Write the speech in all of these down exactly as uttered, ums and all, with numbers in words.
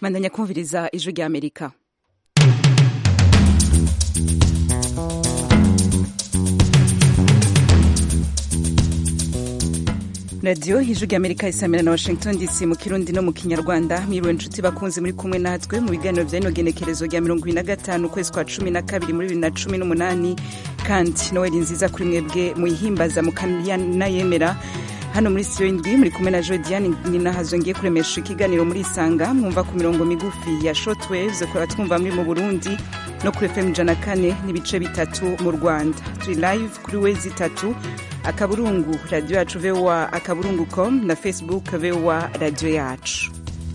Mandanya kumviriza ijwi rya Amerika. Radio ijwi rya Amerika isamira na Washington D C mu Kirundi no mu Kinyarwanda. Mwiriwe nshuti bakunzi muri kumwe natwe mu biganiro vya inogenekerezo rya mirongo ibiri na gatanu ukwezi kwa cumi na kabiri muri bibiri na cumi n'umunani, kandi Noel nziza kuri mwebwe muyihimbaza mu kanana yemera. Hano muri studio indwi muri kumwe na Jodiane Ninahazo ngiye kuremesha ikiganiro muri Isanga, mwumva ku mirongo migufi ya shortwaves ko twumva muri mu Burundi no kuri F M ijana na kane n'ibice bitatu mu Rwanda. Turi live kuri wezi itatu akaburungu radio yacu V O A akaburungu dot com na Facebook V O A radio yacu.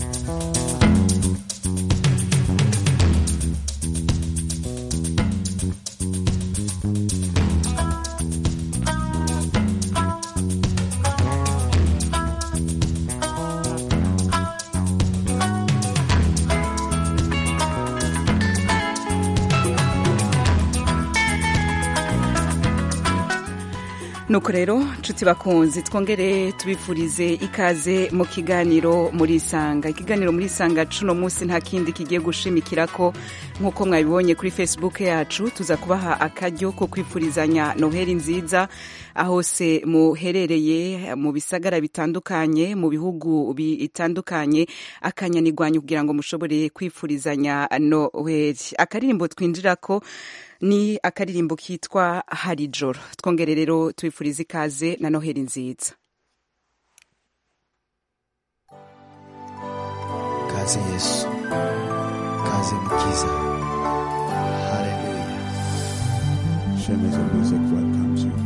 Nuko rero nshuti bakunzi twongere tubifurize ikaze mu kiganiro muri Isanga. Ikiganiro muri Isanga cuno munsi nta kindi kigiye gushimikira ko nkuko mwabibonye kuri Facebook yacu tuza kubaha akaryo ko kwifurizanya Noheli nziza aho se muherereye mu bisagara bitandukanye mu bihugu bitandukanye, akanyanirwanyu kugira ngo mushobore kwifurizanya Noheli. Akaririmbo twinjirako ni akaririmbo kitwa Harijoro. Twongere rero tubifuriza ikaze na Noheli nziza. Kaze Yesu, kaze Mukiza. Hallelujah. Shemez of music welcomes you.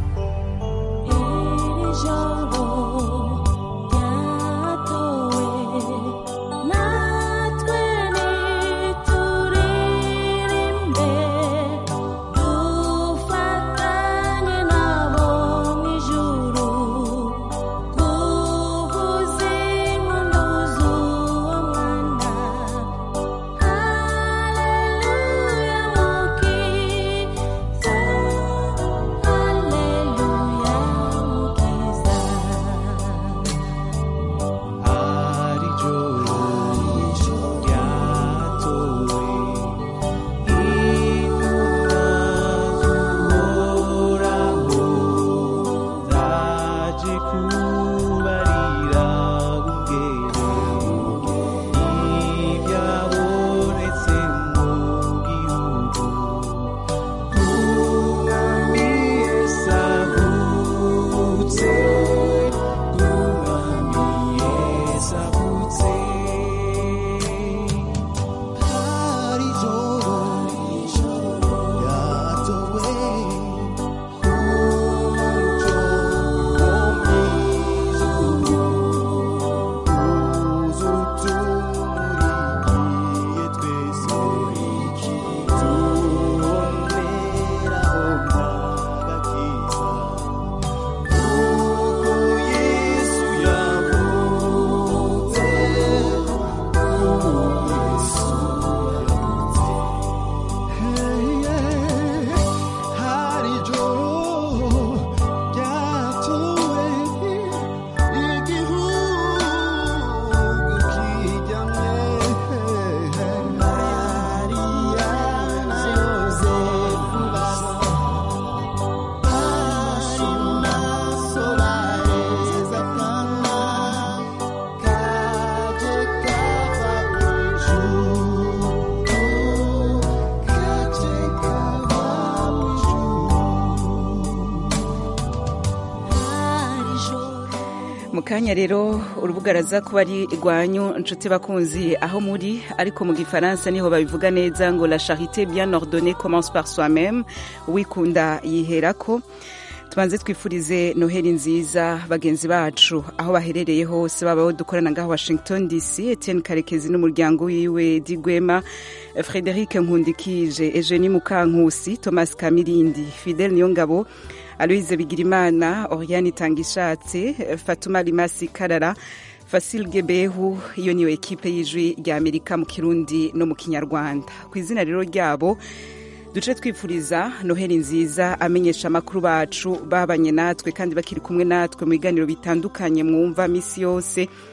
Kanya rero urubuga raza kuba ari rwanyu nshuti bakunzi aho muri, ariko mu gifaransa niho babivuga neza ngo la charité bien ordonnée commence par soi-même, wikunda yiherako. Tubanze twifurize Noheli nziza bagenzi bacu aho baherereye hose, babaho dukorana ngaho Washington D C, Etienne Karekezi n'umuryango wiwe Digwema, Frederic Nkundikije, Eugenie Mukankusi, Thomas Kamirindi, Fidel Niyongabo, Aloise Bigirimana, Oriane Tangishatse, Fatuma Limasi Karara, Fasil Gebehu. Iyo niyo ekipe y'ijwi rya Amerika mu Kirundi no mu Kinyarwanda. Ku izina rero ryabo duce twifuriza Noheli nziza amenyesha amakuru bacu babanye natwe kandi bakiri kumwe natwe mu biganiro bitandukanye mwumva misi yose.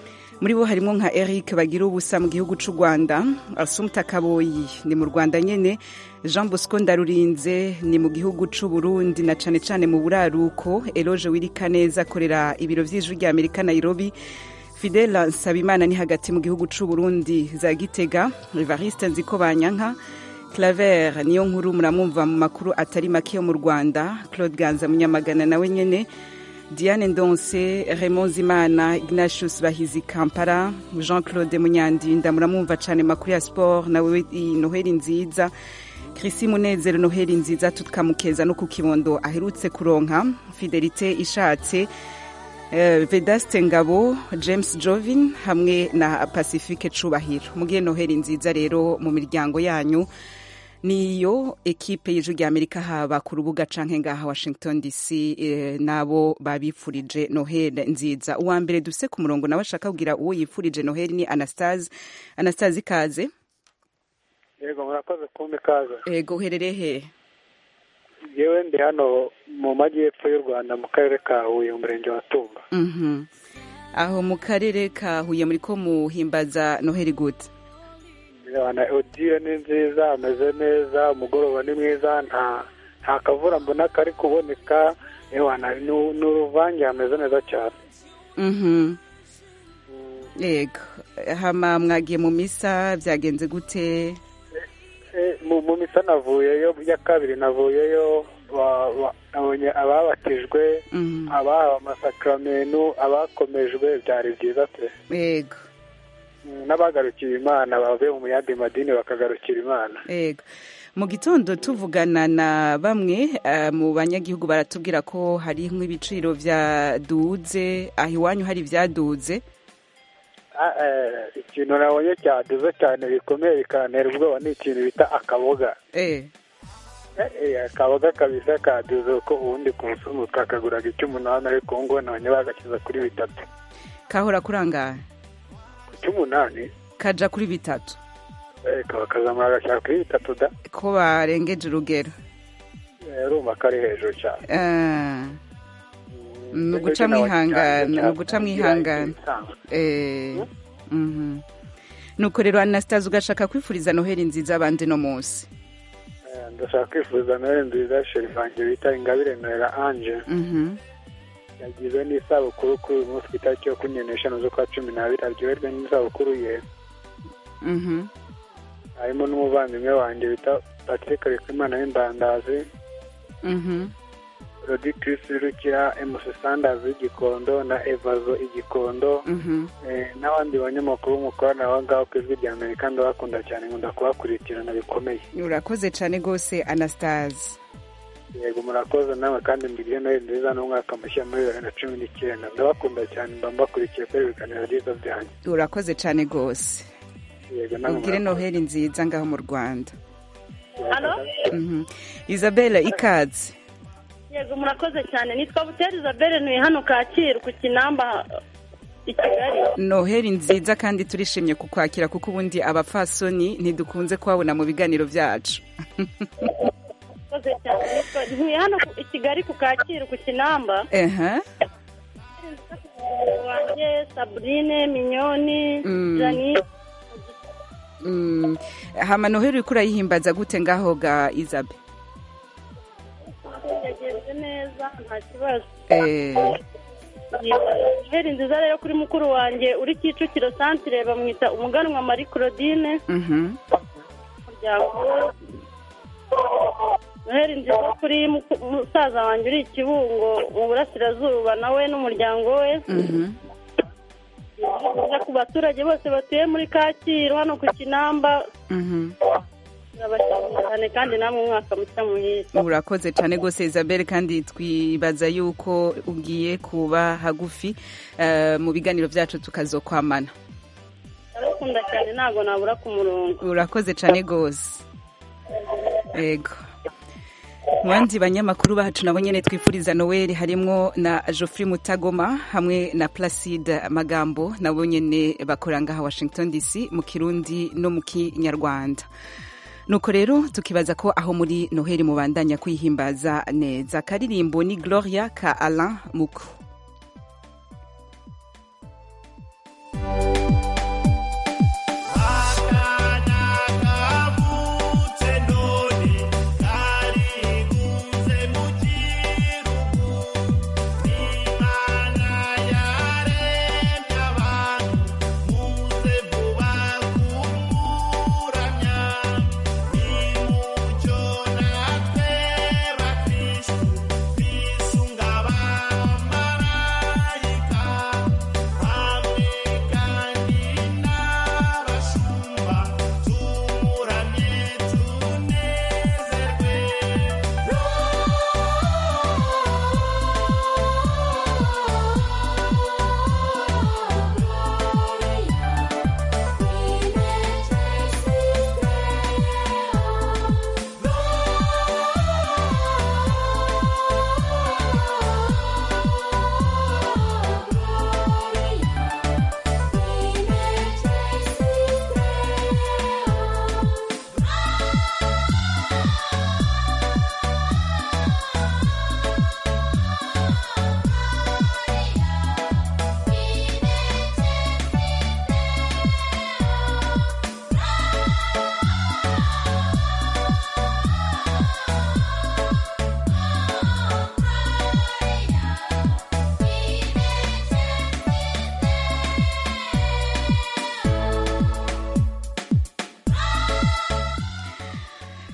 muri bo harimo nka Eric bagira ubusa mu gihugu c'u Rwanda, Assumpta Kaboyi ni mu Rwanda nyene, Jean Bosco Ndarurinze ni mu gihugu c'u Burundi na cane cane mu buraruko, Eloge Wirikaneza akorera ibiro vy'ijwi rya Amerika Nairobi, Fidela Nsabimana ni hagati mu gihugu c'u Burundi za Gitega, Evariste Nzikobanyanka, Claver niyo nkuru muramumva mu makuru atari make yo mu Rwanda, Claude Ganza Munyamagana nawe nyene, Diane Ndonse, Raymond Zimana, Ignatius Bahizi Kampala, Jean-Claude Munyandinda muramumva cane makuru ya sport nawe Noheli nziza, Chrissy Munezero Noheli nziza tukamukeza no ku kibondo aherutse kuronka, Fidelite Ishatse, Uh, Vedaste Ngabo, James Jovin hamwe na Pacifique Cubahiro. Mugiye Noheli nziza rero mu miryango yanyu. Niyo ekipe y'ijwi rya Amerika haba ku rubuga canke ngaha Washington D C eh, nabo babipfurije Noheli nziza. Uwa mbere duse ku murongo nawe ashaka kugira uwo yipfurije Noheli ni Anastase. Anastase ikaze. Yego murakoze kumbe kaza. Yego uherereye he? Yewe ndi hano mu majyepfo y'u Rwanda mu karere ka Huye mu murenge wa Tumba. Mhm. Aho mu karere ka Huye muri ko muhimbaza Noheli gute? Yana Odile ni nziza, ameze neza, umugoroba ni mwiza, nta nta kavura mbona kari kuboneka, yana n'uruvange ameze neza cyane. Mhm. Yego. Hama mwagiye mu misa byagenze gute? mu misa navuyeyo ya kabiri navuyeyo nabonye ababatijwe abahawe amasakramentu abakomejwe byari byiza pe yego n'abagarukiye Imana bavuye mu yandi madini bakagarukira Imana. Yego mu gitondo tuvugana na bamwe uh, mu banyagihugu baratubwira ko hari nk'ibiciro vya duze aho iwanyu hari vyaduze. Ikintu nabonye cyaduze cyane bikomeye bikanera ubwoba ni ikintu bita akaboga. Eh. Eh akaboga kabisa kaduze ko ubundi kumusunu kakaguraga icy'umunani ariko ngo nabonye bagakiza kuri bitatu. Kahora kuranga? Icy'umunani. Kaja kuri bitatu. Eh kabakazamara gashaka kuri bitatu da. Ko barengeje urugero. Eh urumva kari hejuru cyane. Eh. Nuguca mwihangana, nuguca mwihangana. Eh. Mhm. Nuko rero Anastase ugashaka kwifuriza Noheli nziza abandi no munsi. Eh ndashaka kwifuriza Noheli nziza Sherifanje bita Ingabire Nohela Ange. Mhm. Yagize n'isabukuru kuri uyu munsi itariki yo kunyenesha zo kwa cumi n'abiri aryoherwe n'isabukuru ye. Mhm. Harimo n'umuvandimwe wanjye bita Patrick Rekimana w'Imbandazi. Mhm. Rodi Chris Rukira, Emusi Sanders igikondo na Evazo igikondo. Mhm. Eh n'abandi banyamakuru mukorana aho ngaho ku ijwi rya Amerika ndabakunda cyane nkunda kubakurikirana bikomeye. Urakoze cyane gose Anastase. Yego murakoze nawe kandi mbigire Noheli nziza n'umwaka mushya muri bibiri na cumi n'icyenda. Ndabakunda cyane mbambakurikiye kuri ibiganiro byiza byanyu. Urakoze cyane gose. Yego nawe. Ubwire Noheli nziza ngaho mu Rwanda. Halo? Mhm. Isabella ikaze. Yego murakoze cyane nitwa Buteri Isabelle ntuye hano Kacyiru ku Kinamba i Kigali. Noheli nziza kandi turishimye kukwakira kuko ubundi abafasoni ntidukunze kubabona mu biganiro byacu. Murakoze cyane ntuye hano i Kigali ku Kacyiru ku Kinamba. Ehe. Wanjye Sabrine Minyoni Jani. Mm. Hama Noheli uriko urayihimbaza gute ngaho ga Isabelle? Yagenze neza nta kibazo. Eh. Noheli nziza rero kuri mukuru wanjye uri Kicukiro Centre bamwita umuganwa Marie Claudine. Mhm. Muryango. Noheli nziza kuri musaza wanjye uri Kibungo mu burasirazuba nawe n'umuryango we. Mhm. Ku baturage bose batuye muri Kacyiru hano ku Kinamba. Mhm. Urabashimira kandi namwe umwaka mushya muhire. Urakoze cyane gose Isabelle kandi twibaza yuko ugiye kuba hagufi uh, mu biganiro byacu tukazokwamana. Arakunda cyane ntago nabura ku murongo. Urakoze cyane gose. Yego. Mwandi banyamakuru bacu nabo nyene twifuriza Noel harimo na Geoffrey Mutagoma hamwe na Placide Magambo nabo nyene bakoranga ha Washington D C mu Kirundi no mu Kinyarwanda. Nuko rero tukibaza ko aho muri Noheli mubandanya kwihimbaza neza. Karirimbo ni Gloria ka Alain Muku.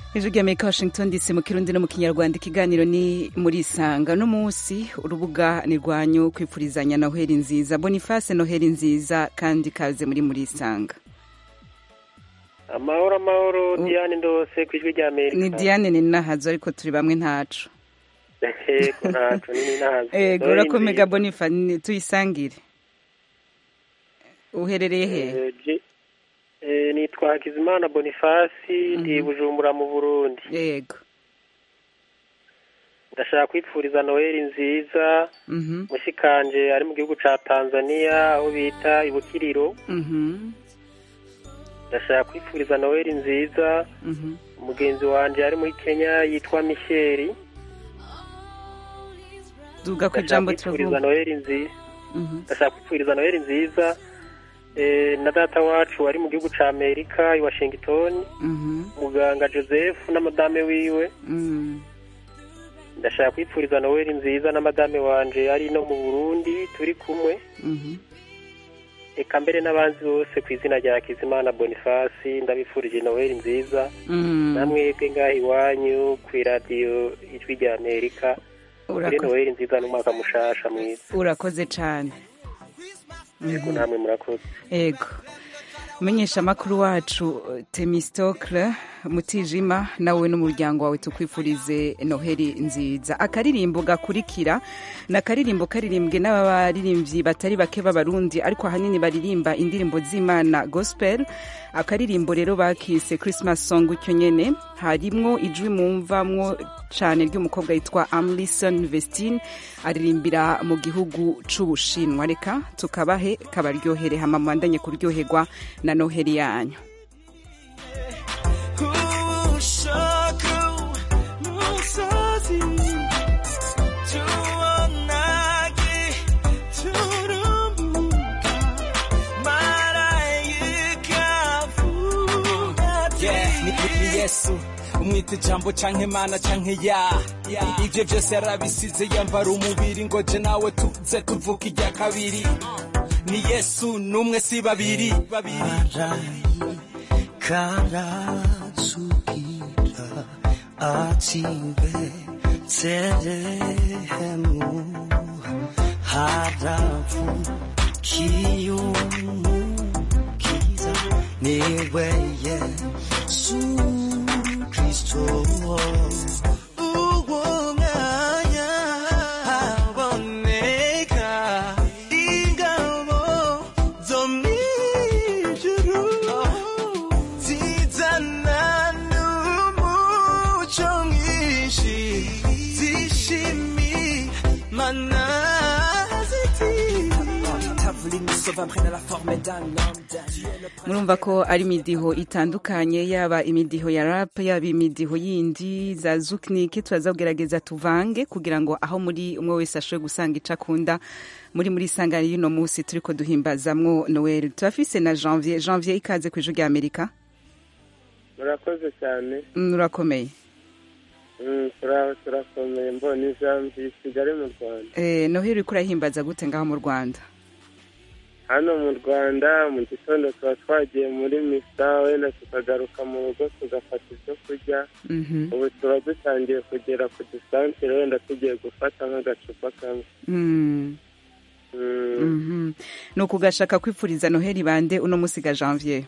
Ijwi ry'Amerika Washington D C mu Kirundi no mu Kinyarwanda. Ikiganiro ni muri Isanga. No munsi urubuga ni rwanyu kwifurizanya Noheli nziza. Boniface, Noheli nziza kandi kaze muri muri Isanga. Amahoro amahoro Diane ndose kwijwi ry'Amerika. Ni Diane ni nahazo ariko turi bamwe ntacu. Ego ntacu ni nahazo. Ego urakomega Boniface tuyisangire. Uherereye he? Eh nitwa Hakizimana Boniface ndi Bujumbura mu Burundi. Yego. Ndashaka kwipfuriza Noheli nziza. Mhm. Mushikanje ari mu gihugu ca Tanzania aho bita Ibukiriro. Mhm. Ndashaka kwipfuriza Noheli nziza. Mhm. Umugenzi wanje ari muri Kenya yitwa Michel. Duga ku jambo twipfuriza Noheli nziza. Mhm. Ndashaka kwipfuriza Noheli nziza. Eh na data wacu ari mu gihugu ca Amerika i Washington. Mhm. Muganga Joseph na madame wiwe. Mhm. Ndashaka kwipfuriza Noheli nziza na madame wanje ari no mu Burundi turi kumwe. Mhm. Eka mbere n'abanzi bose kw'izina rya Kizimana Boniface ndabifurije Noheli nziza. Mhm. Namwebwe ngahi iwanyu kwi radio Ijwi ry'Amerika. Uri Noheli nziza n'umwaka mushasha mwiza. Urakoze cyane. Yego namwe murakoze. Yego. Menyesha makuru wacu Temistocle Mutijima nawe n'umuryango wawe tukwifurize Noheli nziza. Akaririmbo gakurikira na karirimbo karirimbwe n'abaririmbyi batari bake b'abarundi ariko ahanini baririmba indirimbo z'Imana gospel. Akaririmbo rero bakise Christmas song cyo nyene harimwo ijwi mumvamwo cyane ry'umukobwa yitwa Amlison Vestine aririmbira mu gihugu c'Ubushinwa. Reka tukabahe kabaryohere hama mwandanye kuryoherwa na Noheli yanyu. Yesu umwite jambo canke mana canke ya ivyo vyose yarabisize yambara umubiri ngo je nawe tuze tuvuka irya kabiri ni Yesu numwe si babiri karasukira atimbe terehemu harafu kiyumukiza niwe Yesu Kristo uwo mwanya haboneka ingabo zo mw'ijuru zizana n'umuco mwinshi zishimimana Murumva ko ari imidiho itandukanye yaba imidiho ya rap yaba imidiho yindi za zukniki turazagerageza tuvange kugira ngo aho muri umwe wese ashobore gusanga icakunda muri muri sangana y'ino munsi turiko duhimbazamwo Noel. Turafise na Janvier. Janvier ikaze kw'Ijwi ry'Amerika. Murakoze cyane. Murakomeye. Mm, tura turakomeye mboni Janvier Kigali mu Rwanda. Eh Noheli kurahimbaza gute ngaho mu Rwanda? Hano mu Rwanda mu gitondo tuba twagiye muri misa wenda tukagaruka mu rugo tugafata ibyo kurya. Mhm. Ubu tuba dutangiye kugera ku distantere wenda tugiye gufata nk'agacupa kamwe. Mhm. Mhm. No kugashaka kwipfuriza Noheli bande uno musiga Janvier.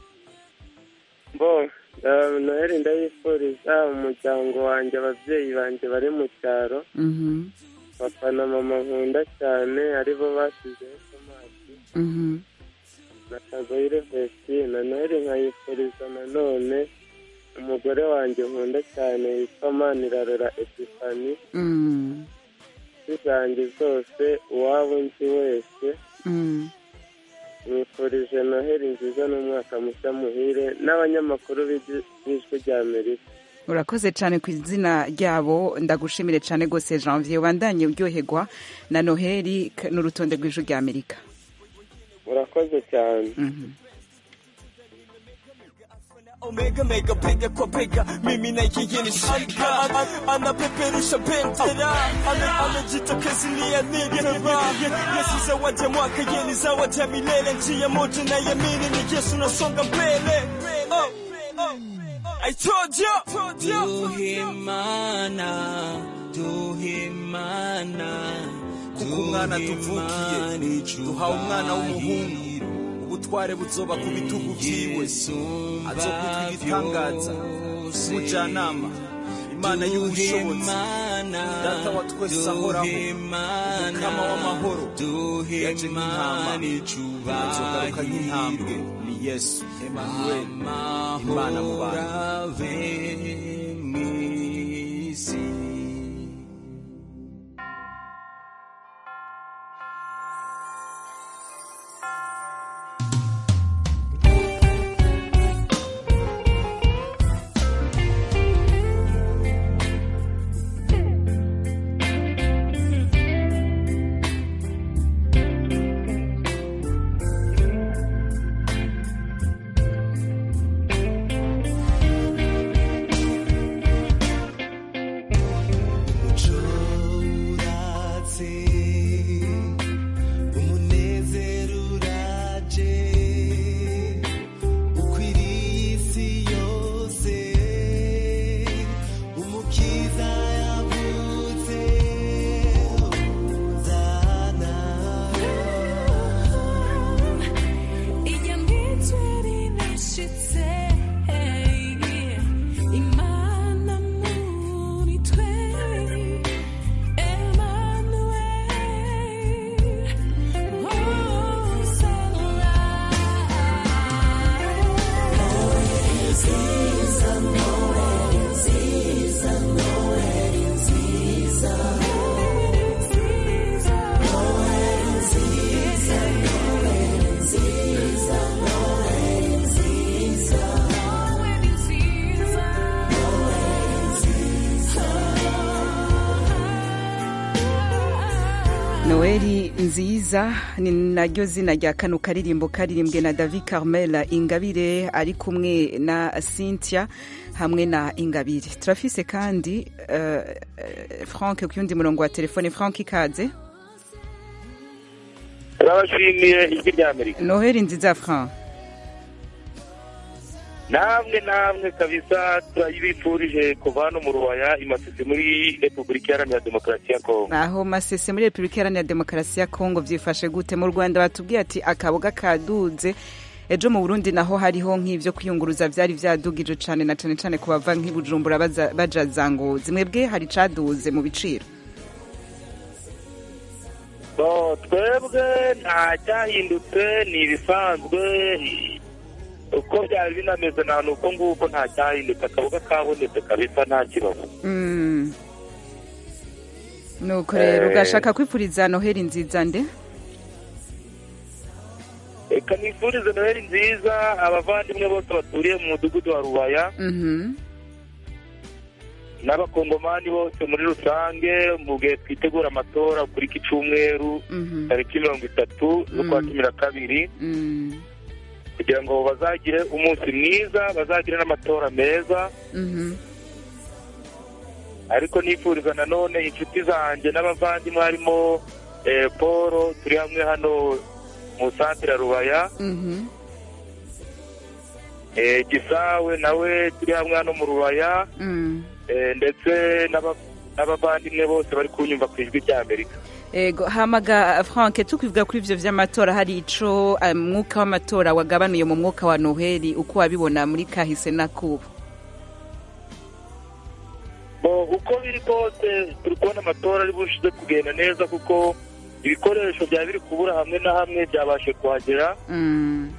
Bo Uh, Noheli ndayifuriza umuryango wanjye ababyeyi banjye bari mu cyaro. Mhm. Papa na mama nkunda cyane aribo basizeho Tomasi. Mhm. Na Kagoyire Vestine. Noheli nkayifuriza nanone umugore wanjye nkunda cyane yitwa Manirarora Epifani. Mhm. Zanjye zose uwabo nzi wese. Mhm. Nifurije Noheli nziza n'umwaka mushya muhire n'abanyamakuru b'Ijwi ry'Amerika. Urakoze cyane ku izina ryabo ndagushimire cyane gose Janvier wandanye uryoherwa na Noheli n'urutonde rw'Ijwi ry'Amerika. Urakoze cyane. Mhm. Omega mega pega kwa pega mimi na yeye shaka anapeperusha bendera anajitokeza ni anigeba Yesu zawadi ya mwaka yeni zawadi ya milele njia moja na yamini ni Yesu nasonga mbele oh oh I told you. Duhimana, duhimana, kuko umwana tuvukiye duhawe umwana w'umuhungu, ubutware buzoba ku bitugu vyiwe, azokwitwa igitangaza, umujyanama, Imana y'ubushobozi, data wa twese ahoraho, umukama w'amahoro, yaje nk'intama azogaruka nk'intambwe. Ni Yesu Emmanuel, Imana mu bantu. Noeli nziza ni naryo zina rya kano karirimbo karirimbwe na David Carmel Ingabire ari kumwe na Cynthia hamwe na Ingabire. Turafise kandi uh, Frank ku yundi murongo wa telefone. Frank ikaze. Turabashimiye ijwi rya Amerika. Noeli nziza Frank. Namwe namwe kabisa turayibifurije kuva hano mu Ruwaya imasese muri Repubulika Iharanira Demokarasi ya Kongo. Aho masese muri Repubulika Iharanira Demokarasi ya Kongo vyifashe gute? Mu Rwanda batubwiye ati akaboga kaduze, ejo mu Burundi naho hariho nk'ivyo kwiyunguruza vyari vyadugije cane na cane cane kubava nk'ibujumbura baja zangozi. Mwebwe hari caduze mu biciro? Bo twebwe nta cyahindutse, ni ibisanzwe uko byari binameze nta nuko nguko nta cyahindutse, akaboga kabonetse kabisa nta kibazo. Mm. Nuko rero ugashaka kwifuriza Noheli nziza nde? Eka nifurize Noheli nziza abavandimwe bose baturiye mu mudugudu wa Ruwaya. Mhm. N'abakongomani bose muri rusange mu gihe twitegura amatora kuri kicumweru tariki mirongo itatu z'ukwa cumi na kabiri kugira ngo bazagire umunsi mwiza, bazagire n'amatora meza. Ariko nifuriza nanone inshuti zanjye n'abavandimwe harimo Paul turi hamwe hano mu santere ya Ruwaya, Gisawe nawe turi hamwe hano mu Ruwaya, ndetse n'abavandimwe bose bari kunyumva ku ijwi rya Amerika. Ego hamaga Frank, tukwivuga kuri ivyo vy'amatora hari ico umwuka w'amatora wagabanuye mu mwuka wa Noheli uko wabibona muri kahise na kubu? Bo uko biri kose turi kubona amatora ari bushize kugenda neza kuko ibikoresho bya biri kubura hamwe na hamwe byabashe kuhagera. Mm.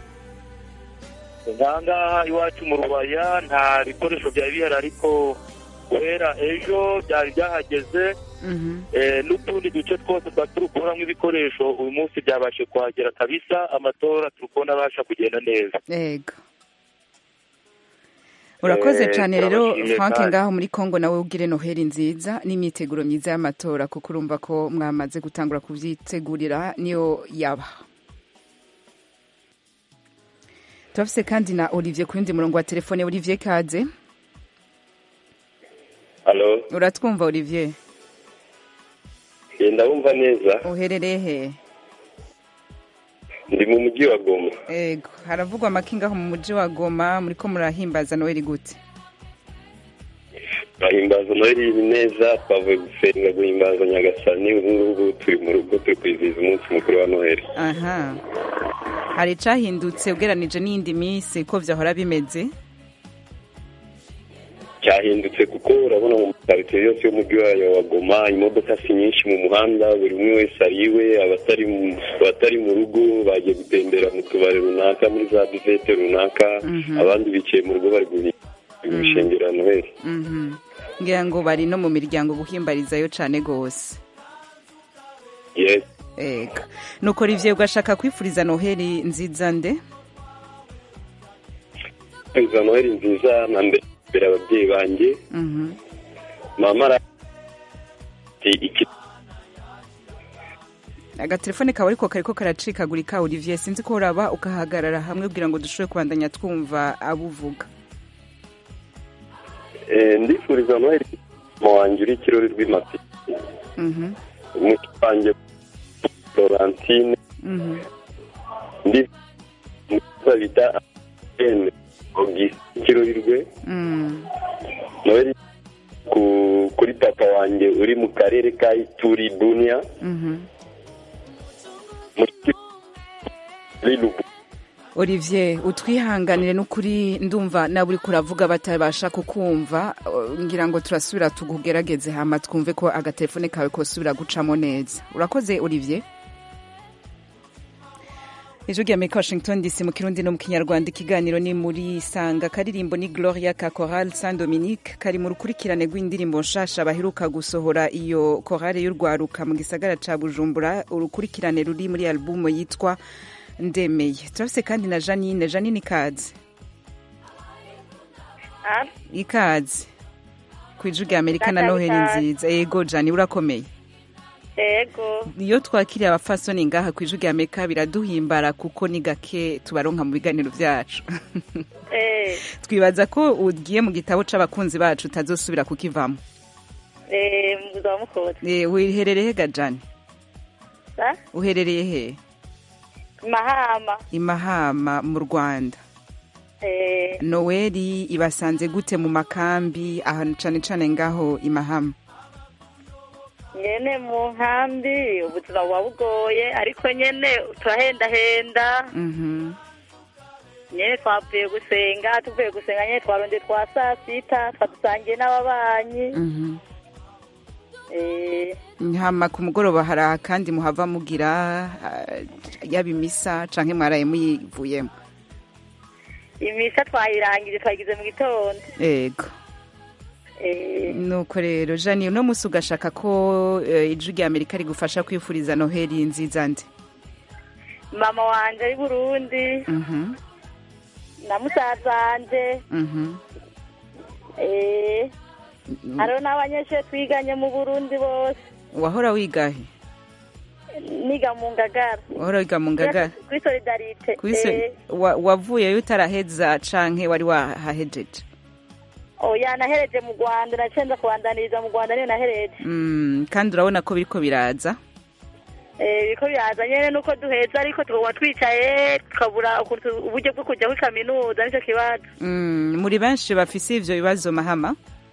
Ngaha iwacu mu Ruwaya nta bikoresho bya bihari, ariko guhera ejo byari byahageze. N'utundi duce twose twa turi kuburamo ibikoresho uyu munsi byabashe kuhagera kabisa, amatora turi kubona abasha kugenda neza. Ego urakoze cyane rero Frank, ngaho muri Kongo nawe ugire Noheli nziza n'imyiteguro myiza y'amatora, kuko urumva ko mwamaze gutangura kuvyitegurira niyo yaba. Turafise kandi na Olivier ku yundi murongo wa telefone. Olivier kaze. Allo, uratwumva Olivier? Ndabumva neza. Uherereye he? Ndi mu mujyi wa Goma. Ego haravugwa amakinga ho mu mujyi wa Goma, muri ko murahimbaza Noheli gute? bahimbaza noheli neza, twavuye gusenga guhimbaza nyagasani, ubu ngubu turi mu rugo turi kwizihiza umunsi mukuru wa noheli. Aha, hari icahindutse ugeranije n'iyindi minsi ko vyahora bimeze? Cyahindutse kuko urabona mu makaritiye yose y'umujyi wayo wa Goma imodoka si nyinshi mu muhanda, buri umwe wese ariwe, abatari abatari mu rugo bagiye gutembera mu tubari runaka muri za bivete runaka, abandi bicaye mu rugo bari gushengera noheli. Ngira ngo bari no mu miryango guhimbarizayo cane gose. Yes. Ega. Nuko Olivier ugashaka kwifuriza noheli nziza nde? Kwifuriza noheli nziza na mbere ababyeyi banjye. Mhm. Mama ara iki agatelefone kawe ariko kariko karacikagurika Olivier, sinzi ko uraba ukahagarara hamwe kugira ngo dushobore kubandanya twumva abuvuga. Eh, ndifuriza noheli mu wanjye uri kirori rw'imati. Mhm. Umutwanjye Florentine. Mhm. Ndi muzabita N August kirori rwe. Mhm. Noheli ku kuri papa wanjye uri mu karere ka Ituri Bunia. Mhm. Lilu. Olivier, utwihanganire n'ukuri ndumva nawe uri kuravuga batabasha kukumva, ngira ngo turasubira tugugerageze hama twumve ko agatelefone kawe kosubira gucamo neza. Urakoze Olivier. Ijwi rya Amerika Washington D C mu Kirundi no mu Kinyarwanda, ikiganiro ni muri Sanga, karirimbo ni Gloria ka Chorale Saint Dominique, kari mu rukurikirane rw'indirimbo nshasha baheruka gusohora iyo chorale y'urwaruka mu gisagara ca Bujumbura, urukurikirane ruri muri album yitwa Ndemeye. Turafise kandi na Janine. Janine ikaze. Ah? Ikaze. Kw'ijwi rya Amerika na Noheli nziza. Yego Jani, urakomeye? Yego. Iyo twakiriye abafasoni ngaha kw'ijwi rya Amerika biraduhimbara kuko ni gake tubaronka mu biganiro vyacu. Eh. Twibaza ko ugiye mu gitabo c'abakunzi bacu utazosubira kukivamo. Eh, muzaba mukoze. Eh, uherereye he Jani? Sa? Uherereye he? Mahama. Imahama mu Rwanda. Eh. Noeli ibasanze gute mu makambi ahantu cane cane ngaho Imahama? Nyene mu nkambi ubuzima buba bugoye ariko nyene turahendahenda. Mhm. Nyene twavuye gusenga, tuvuye gusenga nyene twaronde twa saa sita twadusangiye n'ababanyi. Mhm. Eh. Hama ku mugoroba hari kandi muhava mugira uh, yaba imisa canke mwaraye muyivuyemo? Imisa twayirangije twagize mu gitondo. Yego. Eh. Nuko rero Jani, uno musi ugashaka ko uh, ijwi rya Amerika rigufasha kwifuriza Noheli nziza nde? Mama wanje ari Burundi. Mhm. Na musaza wanje. Mhm. Eh. Hariho n'abanyeshure twiganye mu Burundi bose. Wahora wigahe? Niga mu Ngagara. Wahora wiga mu Ngagara? Kuri Solidarite. Eh. Wa, wavuyeyo utaraheza canke wari wahahejeje? Oya, nahereje mu Rwanda, nacenza kubandaniriza mu Rwanda niyo nahereje. Mm, kandi urabona ko biriko biraza? Eh, biriko biraza nyene nuko duheza ariko tukaba twicaye tukabura uburyo bwo kujya kuri kaminuza nico kibazo. Mm, muri benshi bafise ivyo bibazo Mahama?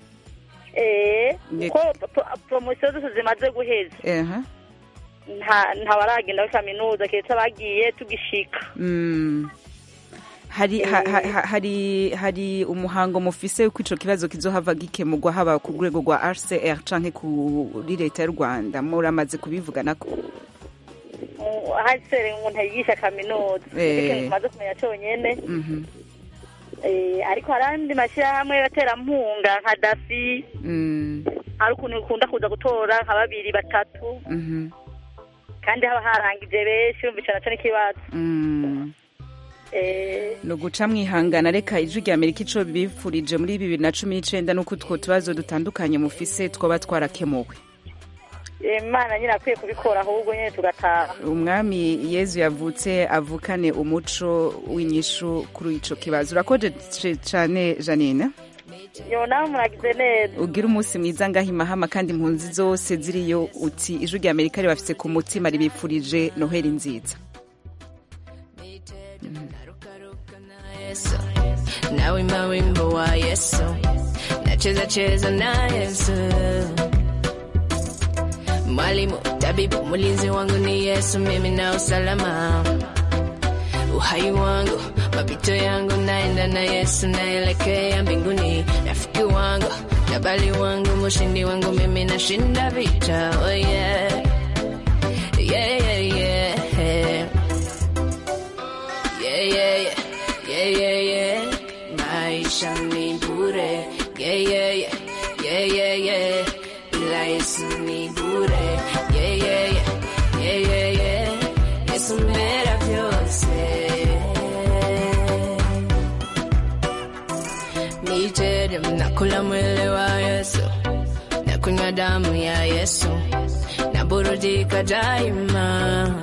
Eh, ko promotion zose zimaze guheza. Eh. Nta nta baragenda kuri kaminuza ketse bagiye tugishika. Mm. Hari ha, ha, hari hari umuhango mufise uko ico kibazo kizohava gikemurwa haba ku rwego rwa R C R canke kuri leta y'u Rwanda, muramaze kubivugana ko? Hasere umuntu yigisha kaminuza. Eh. Maze kumenya cyonyene. Mhm. Eh, ariko harandi mashirahamwe batera mpunga nka Dafi. Mm. Ari ukuntu ukunda kuza gutora nka babiri batatu. Mhm. Kandi haba harangije benshi umvicana cyane kibazo. Mm. Eh, no guca mwihangana, reka ijwi rya Amerika ico bifurije muri bibiri na cumi n'icenda nuko utwo tubazo dutandukanye mufise twoba twarakemuwe. Imana nyine akwiye kubikora ahubwo nyine tugataha. Umwami Yezu yavutse avukane umuco w'inyishu kuri ico kibazo. Urakoje cane Janine. Yo nawe muragize neza. Ugira umunsi mwiza ngaho Imahama kandi impunzi zose ziriyo uti ijwi rya Amerika ribafise ku mutima ribifurije Noheli nziza. Nawe mawimbo wa Yesu. nacheza cheza na Yesu. Mwalimu, tabibu, mlinzi wangu ni Yesu, mimi na usalama. Uhai wangu, mapito yangu, naenda na Yesu, naelekea mbinguni. Rafiki wangu, jabali wangu, mshindi wangu, mimi nashinda vita. Oh yeah, yeah, yeah, yeah, yeah, yeah, yeah, yeah, yeah. Maisha ni bure, yeah, yeah, yeah, yeah, yeah, yeah. Bila Yesu ni bure, yeah, yeah, yeah, yeah, yeah, yeah. Yesu mera vyose. Nitere nakula mwili wa Yesu, nakunywa damu ya Yesu, naburudika daima.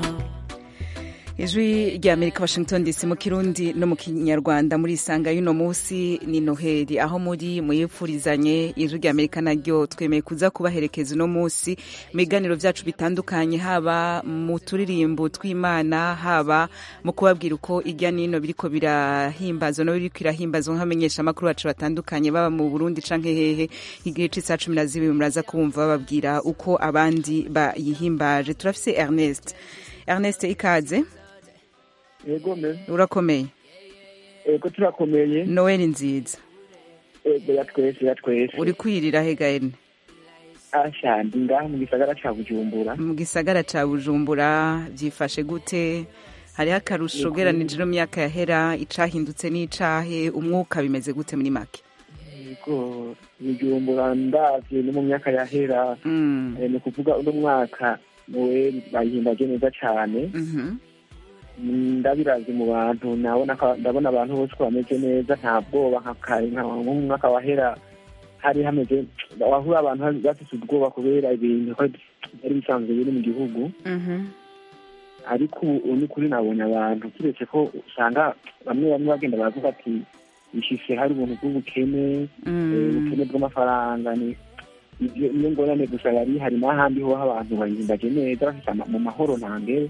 Ijwi rya Amerika Washington D C mu Kirundi no mu Kinyarwanda muri isanga y'uno munsi ni Noheli, aho muri muyifurizanye. Ijwi rya Amerika naryo twemeye kuza kubaherekeza uno munsi mu biganiro vyacu bitandukanye, haba mu turirimbo tw'Imana, haba mu kubabwira uko irya nino biriko birahimbazo no biriko irahimbazo nkamenyesha amakuru bacu batandukanye, baba mu Burundi canke hehe. Igihe c'isa cumi na zibiri muraza kumva bababwira uko abandi bayihimbaje. Turafise Ernest. Ernest, ikaze. Yego me. Urakomeye? Ego turakomeye. Noel nziza. Ego yatwese yatwese. Uri kwirira hega ene? Asha ndinga mu gisagara ca Bujumbura. Mu gisagara ca Bujumbura vyifashe gute? Hari akarusho geranije no myaka yahera, icahindutse n'icahe, umwuka bimeze gute muri make? Ego Bujumbura ndavye no mu myaka yahera, mm. e, ni kuvuga uno mwaka Noel bayihimbaje neza cyane. Mhm. Ndabirazi mu bantu, nabona ndabona abantu bose ko bameze neza, nta bwoba nkakari nko mu mwaka wahera hari hameze wahura abantu bafite ubwoba kubera ibintu ko ari bisanzwe biri mu gihugu. Mhm. Ariko ubu kuri nabonye abantu kiretse ko usanga bamwe bamwe bagenda baravuga ati ishise hari ubuntu bw'ubukene, ubukene bw'amafaranga, ni iyo ngorane gusa yari hari n'ahandi ho abantu bayihimbaje neza bafite mu mahoro ntangere.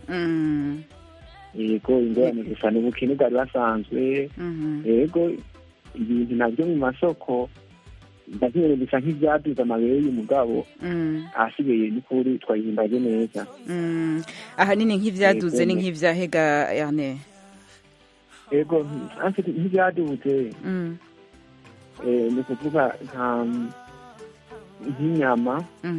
Yego ingorane gusa n'ubukene bwari basanzwe. Yego ibintu nabyo mu masoko ndavyere bisa nk'ivyaduza amabere y'umugabo, ahasigaye ni kuri twayihimbaje neza. Ahanini nk'ivyaduze ni nk'ivyahega Erne? Yego nk'ivyaduze ni kuvuga nk'inyama.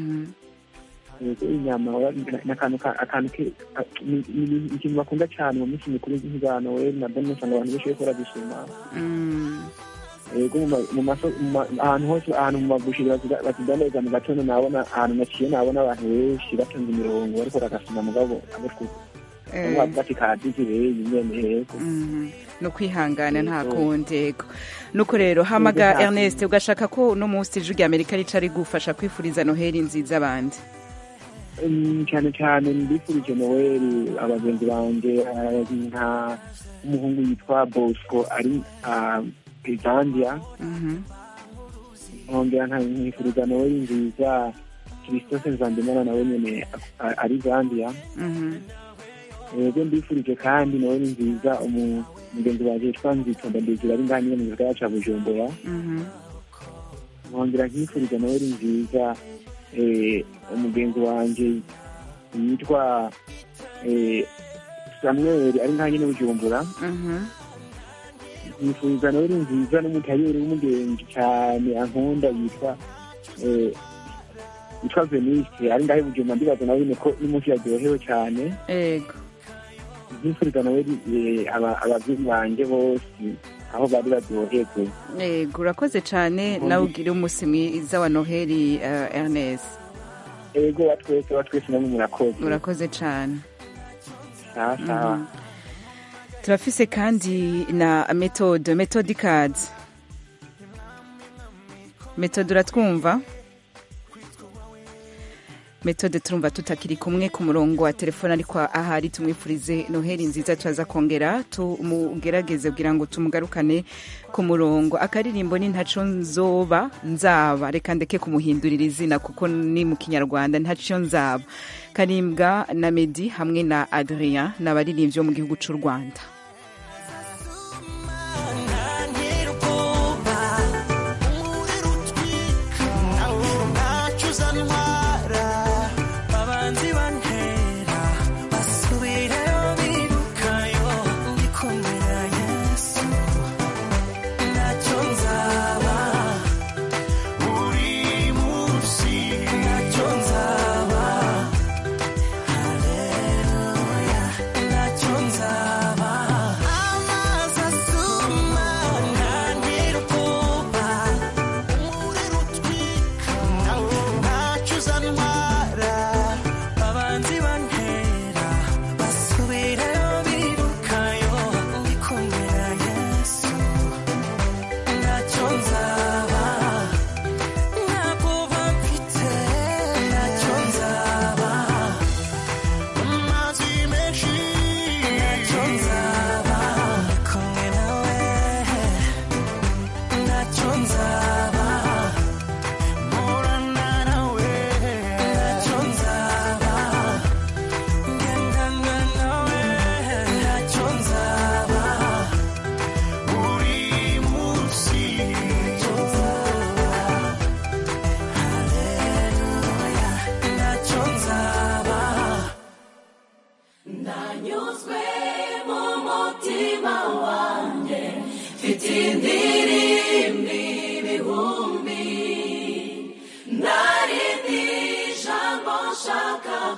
Inyama n'akantu ikintu bakunda cyane mu minsi mikuru nk'ingano we na bone usanga abantu benshi bakora gusoma. Yego mu maso ahantu hose, ahantu mu magushi batidandeza mu gatondo, nabona ahantu naciye nabona abantu benshi batonze imirongo bariko bagasoma mugabo amatwi bati kadizire nyene. Yego no kwihangana nta kundi. Yego nuko rero hamaga Ernest, ugashaka ko uno munsi Ijwi rya Amerika rica rigufasha kwifuriza Noheli nziza abandi? Cyane cyane ndifurije Noheli abagenzi banje, nka umuhungu yitwa Bosco ari Zambia. Nkongera nkifuriza Noheli nziza Christophe Nzandimana nawe nyene ari Zambia. Yego ndifurije kandi Noheli nziza umugenzi waje yitwa Nzitonda Desire ari nganye mu gisagara ca Bujumbura. Nkongera nkifurije Noheli nziza umugenzi wanje yitwa Samuel ari nganye mu Bujumbura. Nifuriza Noheli nziza n'umutayeri w'umugenzi cyane ankunda yitwa yitwa Venice ari ngahe Bujumbura. Ndibaza nawe ko n'umunsi yaryohewe cyane. Yego nifuriza Noheli abavyeyi banje bose aho bari baryoherwe. Yego urakoze cyane, nawe ugire umunsi mwiza wa Noheli Ernest. Yego watwese watwese namwe murakoze. Urakoze cyane. Sawa sawa. Turafise kandi na Methode Methode Cards. Methode uratwumva? Methode turumva tutakiri kumwe ku murongo wa telefone, ariko ahari tumwifurize Noheli nziza. Turaza kongera tumugerageze kugira ngo tumugarukane ku murongo. Akaririmbo ni ntaco nzoba nzaba, reka ndeke kumuhindurira izina kuko ni mu Kinyarwanda ntaco nzaba, karimbwa na Medi hamwe na Adrien n'abaririmbyi bo mu gihugu c'u Rwanda.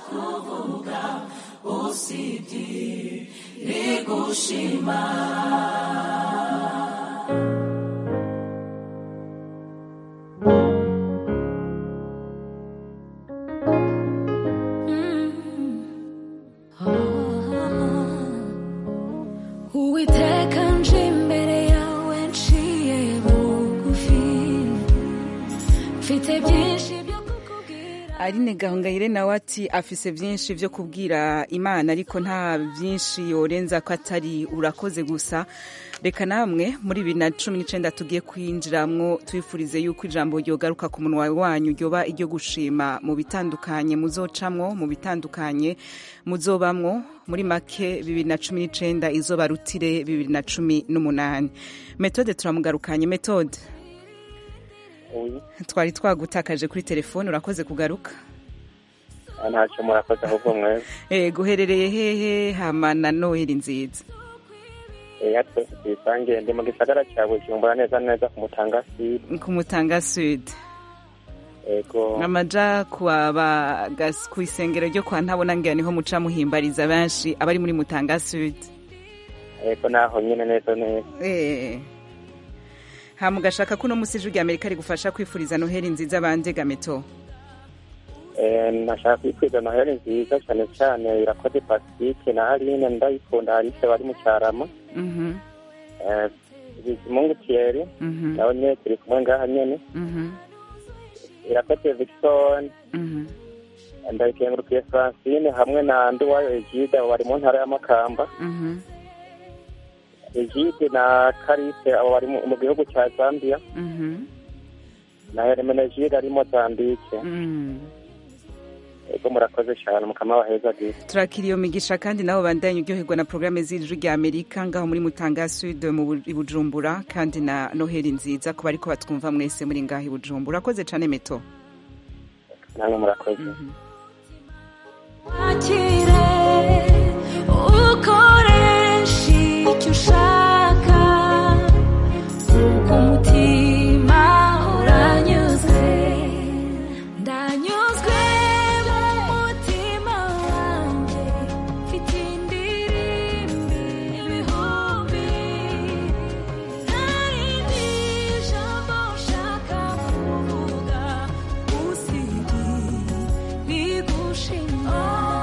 kuvuga usibye rigushima Uwiteka nje imbere yawe nciye bugufi mfite byinshi byo kukubwira. Aline Gahongayire nawe ati afise byinshi byo kubwira Imana ariko nta byinshi yorenza ko atari urakoze gusa. Reka namwe muri bibiri na cumi n'icenda tugiye kwinjiramwo twifurize yuko ijambo ryogaruka ku munwa wanyu ryoba iryo gushima mu bitandukanye muzocamwo mu bitandukanye muzobamwo muri make bibiri na cumi n'icenda izoba rutire bibiri na cumi n'umunani. Methode turamugarukanye. Methode, twari twagutakaje kuri telefone, urakoze kugaruka. Ntacyo murakoze ahubwo mwese. Eh, guherereye hehe hama na Noheli nziza? Eh, twese twisangiye ndi mu gisagara cya Bujumbura neza neza ku Mutanga Sud. Ku Mutanga Sud. Ego. Namaja kuaba gas ku isengero ryo kwa ntabona ngira niho muca muhimbariza benshi abari muri Mutanga Sud. Ego naho nyine neza neza. Eh. Ha mugashaka kuno musije rya Amerika ari gufasha kwifuriza Noheli nziza bande Gameto. Eh, nashaka kwifuriza Noheli nziza cyane cyane irakoze Pacifique na Aline ndayikunda Alice bari mu Cyarama. Mhm. Eh, Bizimungu Thierry. Mhm. Nawe nyine turi kumwe ngaha nyene. Mhm. Irakoze Victor. Mhm. Ndayikengurukiye Francine hamwe na Nduwayo Egide bari mu ntara ya Makamba. Mhm. Egide na Karise abo bari mu gihugu cya Zambia. Mhm. Na Hermenegilde ari Mozambique. Mhm. Ego murakoze cyane mukama waheza gise. Turakiriye migisha kandi nabo bandanye uryoherwa na programme z'ijwi rya Amerika ngaho muri Mutanga Sud mu Bujumbura kandi na Noheli nziza ko bariko batwumva mwese muri ngaho i Bujumbura. Urakoze cyane Meto. Namwe murakoze. Wakire ukoresha icyo ushaka kuko umutima uranyuzwe ndanyuzwe mu mutima wanjye mfite indirimbo ibihumbi narindi jambo ushaka kuvuga usibye bigushima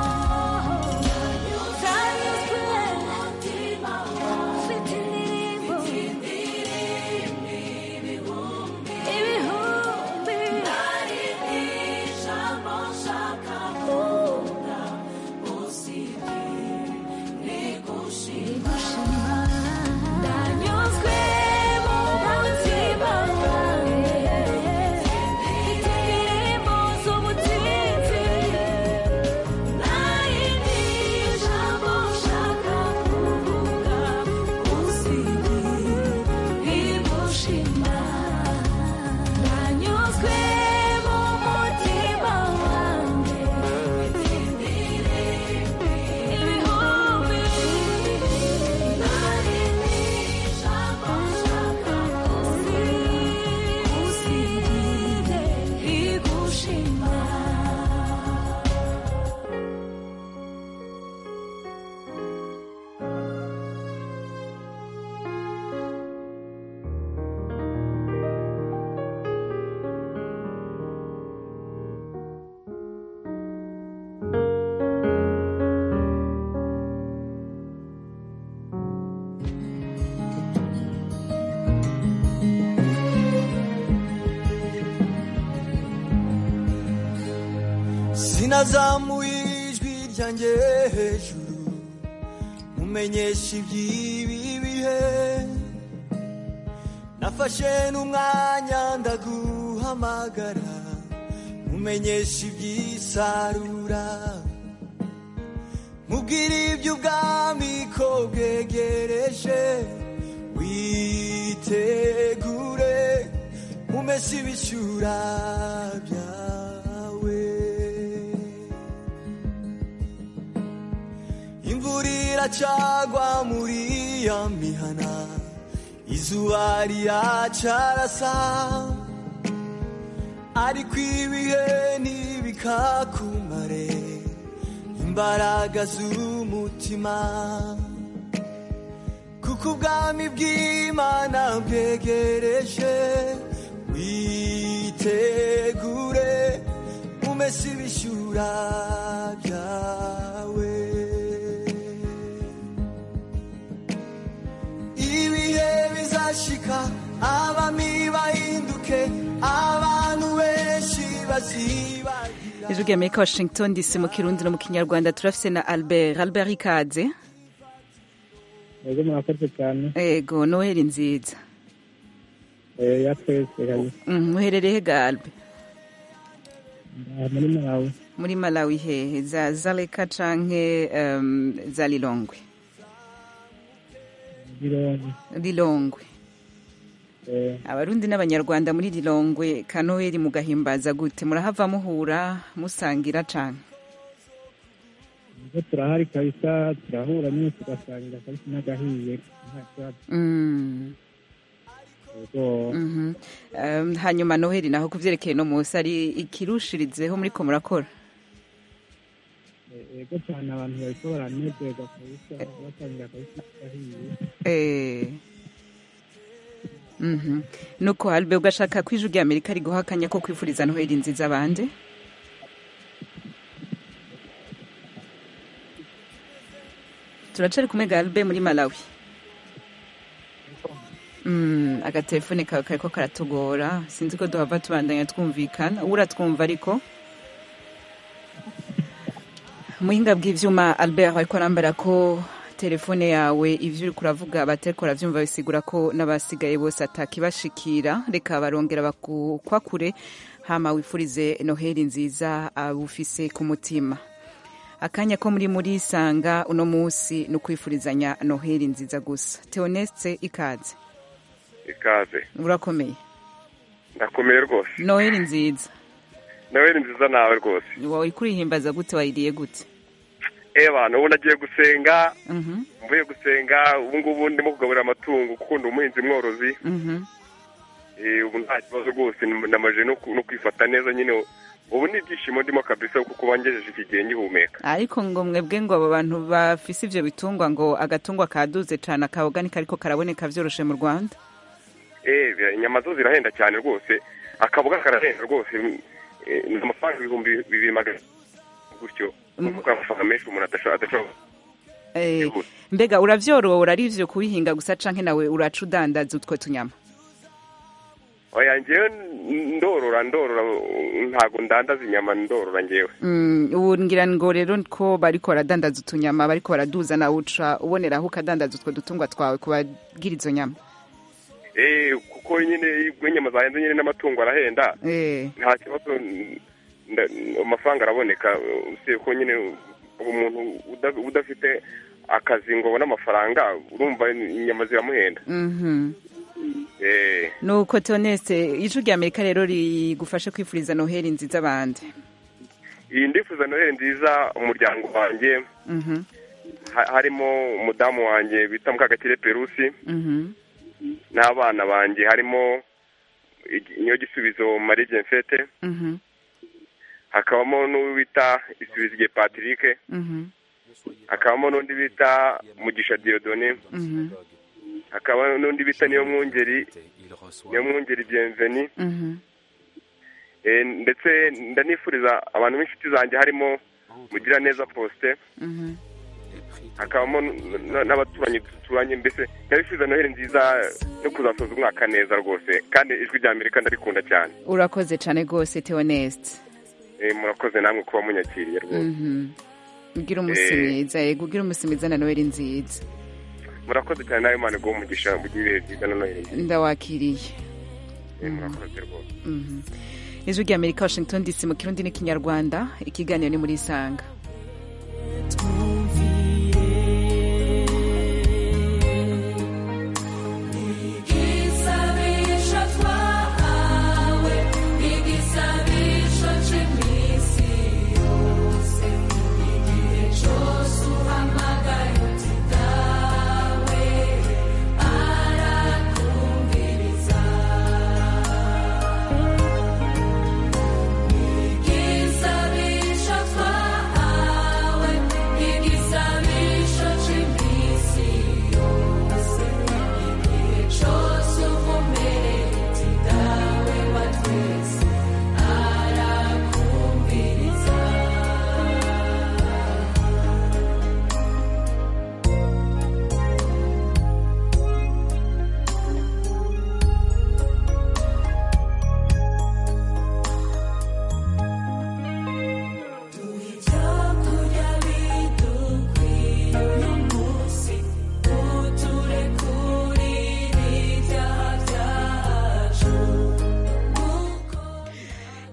sinazamuye ijwi ryanjye hejuru mumenyesha iby'ibi bihe nafashe n'umwanya ndaguhamagara mumenyesha iby'isarura mubwira iby'ubwami ko bwegereje witegure umese ibishyura byawe imvura iracagwa muri ya mihana izuba riracarasa ariko ibihe ntibikakumare imbaraga z'umutima kuko ubwami bw'Imana bwegereje witegure umese ibishura byawe ibihe bizashika abami bahinduke abantu benshi baziba ijwi ry'Amerika Washington D C mu Kirundi no mu Kinyarwanda turafise na Albert Albert ikaze Ego mwakoze cyane ego Noheli nziza eh yatwese kabisa mhm uherereye ga Albert muri Malawi muri Malawi hehe za Zaleka canke um, za Lilongwe Lilongwe Lilongwe eh abarundi n'abanyarwanda muri Lilongwe kanoheli mugahimbaza gute murahava muhura musangira cane turahari kabisa turahura nyine tugasangira kabisa n'agahiye mm mhm um, hanyuma Noheli naho kuvyerekeye no munsi ari ikirushirizeho muri ko murakora ego cyane abantu bariko baranezerwa kabisa basangira kabisa agahiye eh mhm nuko Albe ugashaka kw'ijwi ry'Amerika riguhakanya ko kwifuriza Noheli nziza bande turacari kumega Albe muri Malawi mm agatelefone kawe kariko karatugora sinzi ko duhava tubandanya twumvikana uratwumva ariko muhinga bw'ivyuma Albert ariko arambara ko telefone yawe ivyo uri kuravuga batekora vyumva bisigura ko n'abasigaye bose atakibashikira reka barongera bakukwakure hama wifurize Noheli nziza abufise ku mutima akanya ko muri muri sanga uno musi no kwifurizanya Noheli nziza gusa Theoneste ikaze ikaze urakomeye ndakomeye rwose Noheli nziza Noheli nziza nawe rwose wowe kurihimbaza gute wayiriye gute eba n'ubu nagiye gusenga mhm mvuye gusenga ubu ngubu ndimo kugaburira amatungo kuko umuhinzi mworozi mhm eh ubu nta kibazo rwose namaje no kwifata neza nyine ubu ni ibyishimo ndimo kabisa kuko bangejeje iki gihe ngihumeka ariko ngo mwebwe ngo abo bantu bafise ivyo bitungwa ngo agatungwa kaduze cane akaoganika ariko karaboneka vyoroshe mu Rwanda eh inyama zo zirahenda cyane rwose akaboga karahenda rwose amafaranga ibihumbi bibiri magana gutyo kuko amafaranga menshi umuntu adashobora eh mbega uravyorora ari ivyo kubihinga gusa canke nawe uraca udandaza utwo tunyama oya ngewe ndorora ndorora ntago ndandaza inyama ndorora ngewe mm ubu ngira ngo rero ko bariko baradandaza utunyama bariko baraduza na uca uboneraho ukadandaza utwo dutungwa twawe kubagira izo nyama eh kuko nyine inyama zahenze nyine n'amatungo arahenda eh nta kibazo amafaranga araboneka usiye ko nyine umuntu udafite akazi ngo abone amafaranga urumva inyama ziramuhenda mhm eh nuko Theoneste ijwi ry'Amerika rero rigufashe kwifuriza Noheli nziza bande iyi ndifuza Noheli nziza umuryango wanjye mhm harimo umudamu wanjye bita Mukagakire Perusi mhm n'abana banjye harimo niyo gisubizo Marie Jenfete mhm hakabamo n'uwita Isubizige Patrick mhm hakabamo n'undi bita Mugisha Dieudonné mhm hakaba n'undi bita niyo mwungeri niyo mwungeri Bienvenue mhm eh ndetse ndanifuriza abantu b'inshuti zanjye harimo Mugira neza Poste mhm hakabamo n'abaturanyi duturanye mbese ndabifuza Noheli nziza no kuzasoza umwaka neza rwose kandi ijwi ry'Amerika ndarikunda cyane urakoze cyane rwose Theoneste eh murakoze namwe kuba munyakiriye rwose mhm ugira umusi mwiza yego ugira umusi mwiza na Noheli nziza murakoze cyane nawe Imana iguhe umugisha mu gihe byiza na Noheli ndawakiriye eh murakoze rwose mhm ijwi ry'Amerika Washington D C mu Kirundi n'Ikinyarwanda ikiganiro ni muri Sanga Gisabisha twahawe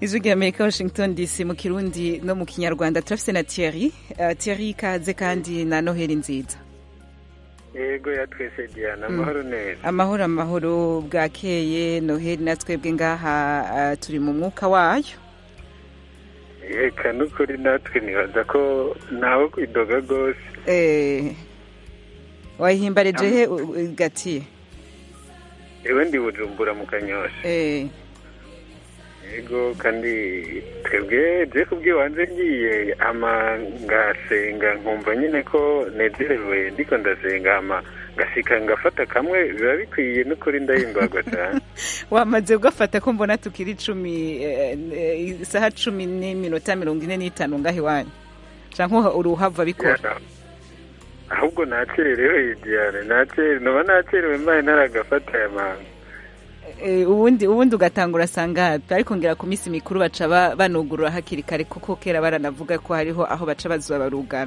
ijwi rya Amerika Washington D C mu Kirundi no mu Kinyarwanda turafise na Thierry uh, Thierry kaze kandi na Noheli nziza. Yego ya twese Diana amahoro neza. Amahoro amahoro bwakeye Noheli natwebwe ngaha uh, turi mu mwuka wayo. Eka nukuri natwe nibaza ko nawe kwidoga gose. Eh wahimbareje he gati? Ewe ndi Bujumbura mu Kanyosha. Eh Ego kandi twebwe je kubwiwanje ngiye ama ngasenga nkumva nyine ko nezerewe ndiko ndasenga ama gasika ngafata kamwe biba bikwiye n'ukuri ndahimbagwa cyane. Wamaze ugafata ko mbona tukiri cumi isaha cumi n'iminota mirongo ine n'itanu ngahe wanyu canke uruhava bikora? Ahubwo nacerewe Diane nacere noba nacerewe mbaye naragafata ya manga. Eh ubundi ubundi ugatangura sanga ariko ngira ku misi mikuru baca banugurura hakiri kare kuko kera baranavuga ko hariho aho baca bazuba barugara.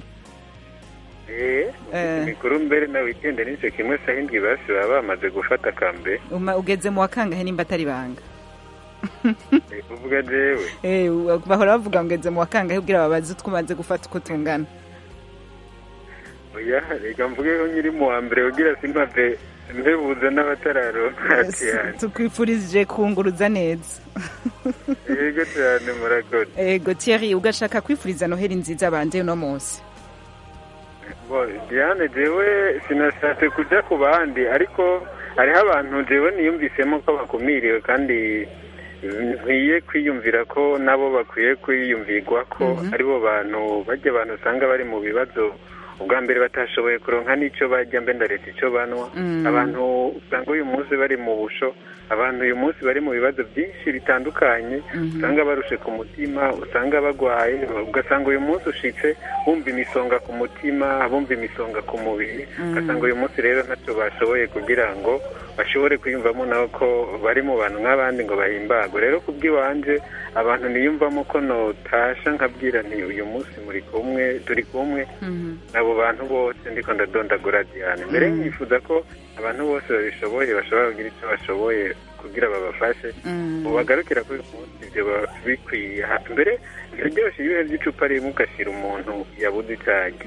Eh mikuru mbere na weekend nico kimwe sahindwi basi baba bamaze gufata kambe. Uma ugeze mu wakangahe nimba atari banga. Eh uvuga jewe. Eh bahora bavuga ngeze mu wakangahe kugira babaze twumaze gufata uko tungana. Oya reka mvuge ko nyiri mu wa mbere ugira simpave mbebuza n'abatararo tukwifurije kunguruza neza. Yego cyane murakoze. Ego Thierry ugashaka kwifuriza Noheli nziza bande uno munsi? Bo Diane jewe sinashatse kuja ku bandi ariko hariho abantu jewe niyumvisemo ko bakumiriwe kandi nkwiye kwiyumvira ko nabo bakwiye kwiyumvirwa ko aribo bantu bajya abantu usanga bari mu bibazo ubwa mbere batashoboye kuronka n'icyo bajya mbe ndaretse icyo banwa. Abantu usanga uyu munsi bari mu busho, abantu uyu munsi bari mu bibazo byinshi bitandukanye, usanga barushe ku mutima, usanga bagwaye, ugasanga uyu munsi ushitse bumva imisonga ku mutima, bumva imisonga ku mubiri, ugasanga uyu munsi rero ntacyo bashoboye kugira ngo bashobore kwiyumvamo nabo ko bari mu bantu nk'abandi ngo bahimbagwe. Rero kubw'iwanje abantu niyumvamo ko notasha nkabwira nti uyu munsi muri kumwe turi kumwe abo bantu bose ndiko ndadondagura Diane. Mbere nyifuza ko abantu bose babishoboye bashobora kugira icyo bashoboye kugira babafashe ubagarukira kuri munsi ibyo bikwiye. Mbere biryoshye ibihe by'icupa rimwe ugashira umuntu yabuze icyayi.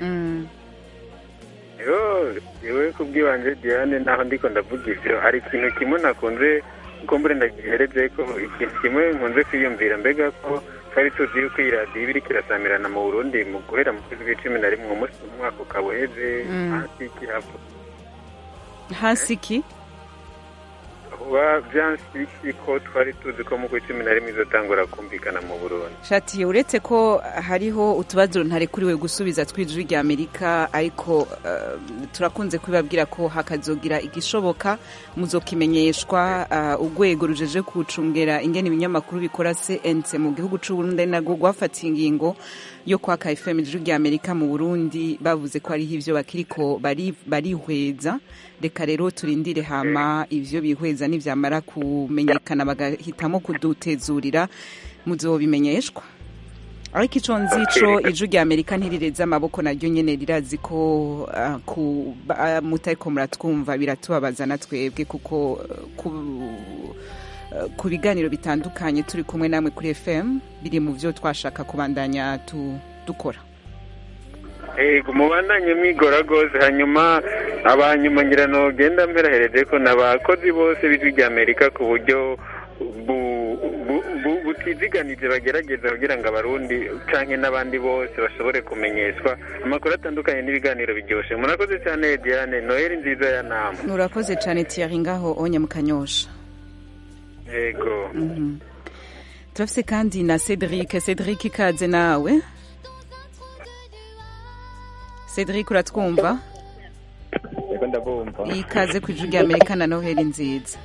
Yo yewe kubw'iwanje Diane naho ndiko ndavuga ivyo hari ikintu kimwe nakunze ko mbere ndagihereje ko ikintu kimwe nkunze kwiyumvira mbega ko twari tuzi yuko iyi radiyo iba iriko irasamirana mu Burundi mu guhera mu kwezi kw'icumi na rimwe umunsi umwaka ukaba uheze hasi iki hapo hasi iki kuba byansiki ko twari tuzi ko mu kw'icumi na rimwe izotangura kumvikana mu Burundi. Shati uretse ko hariho utubazo ntarekuriwe gusubiza twijwi rya Amerika ariko uh, turakunze kubabwira ko hakazogira igishoboka muzokimenyeshwa ugwego uh, rujeje kucungera ingene ibinyamakuru bikora C N C mu gihugu c'u Burundi nago gwafata ingingo yo kwa K F M ijwi rya Amerika mu Burundi bavuze ko ari ivyo bakiriko bari barihweza. Reka rero turindire hama ivyo bihweza n'ivyamara kumenyekana bagahitamo kudutezurira muzobimenyeshwa. Ariko ico nzico ijwi rya Amerika ntirireza amaboko naryo nyene rirazi ko uh, ku uh, mutariko muratwumva biratubabaza natwebwe kuko uh, ku, uh, ku biganiro bitandukanye turi kumwe namwe kuri F M biri mu vyo twashaka kubandanya tu, dukora. Ego mubandanye mwigora gose hanyuma abanyuma ngira no genda mberahereje ko nabakozi bose bijwi rya Amerika ku buryo butiziganije bagerageza kugira ngo abarundi canke n'abandi bose bashobore kumenyeshwa amakuru atandukanye n'ibiganiro biryoshe. Murakoze cyane Diane, Noheli nziza ya nama. Murakoze cyane Thierry ngaho onye mu Kanyosha. Ego. Mhm. Turafise kandi na Cedric, Cedric ikaze nawe. Cedric uratwumva? Yego ndabumva. Ikaze ku ijwi rya Amerika na Noheli nziza.